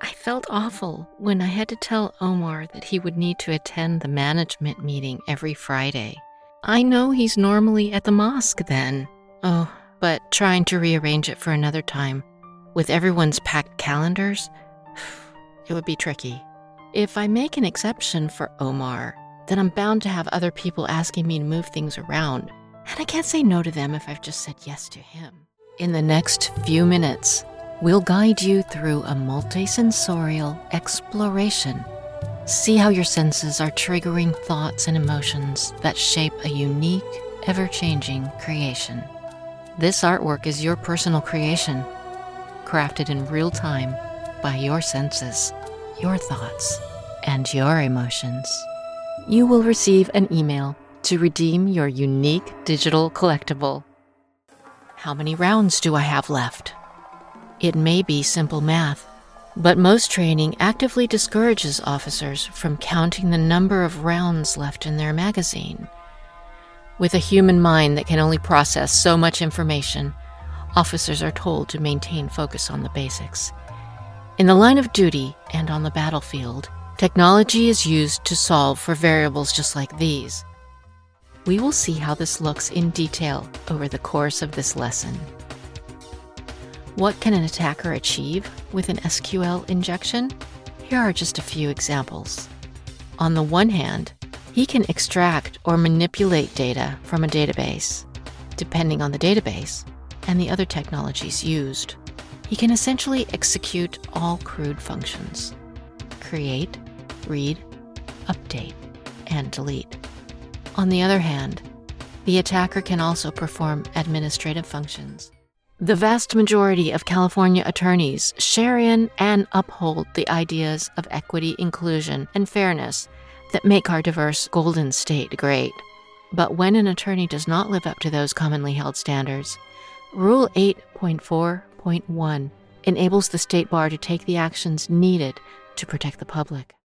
I felt awful when I had to tell Omar that he would need to attend the management meeting every Friday. I know he's normally at the mosque then. Oh, but trying to rearrange it for another time, with everyone's packed calendars, it would be tricky. If I make an exception for Omar, then I'm bound to have other people asking me to move things around, and I can't say no to them if I've just said yes to him. In the next few minutes, we'll guide you through a multisensorial exploration. See how your senses are triggering thoughts and emotions that shape a unique, ever-changing creation. This artwork is your personal creation, crafted in real time by your senses, your thoughts, and your emotions. You will receive an email to redeem your unique digital collectible. How many rounds do I have left? It may be simple math, but most training actively discourages officers from counting the number of rounds left in their magazine. With a human mind that can only process so much information, officers are told to maintain focus on the basics. In the line of duty and on the battlefield, technology is used to solve for variables just like these. We will see how this looks in detail over the course of this lesson. What can an attacker achieve with an SQL injection? Here are just a few examples. On the one hand, he can extract or manipulate data from a database. Depending on the database and the other technologies used, he can essentially execute all CRUD functions: create, read, update, and delete. On the other hand, the attacker can also perform administrative functions. The vast majority of California attorneys share in and uphold the ideas of equity, inclusion, and fairness that make our diverse Golden State great. But when an attorney does not live up to those commonly held standards, Rule 8.4.1 enables the State Bar to take the actions needed to protect the public.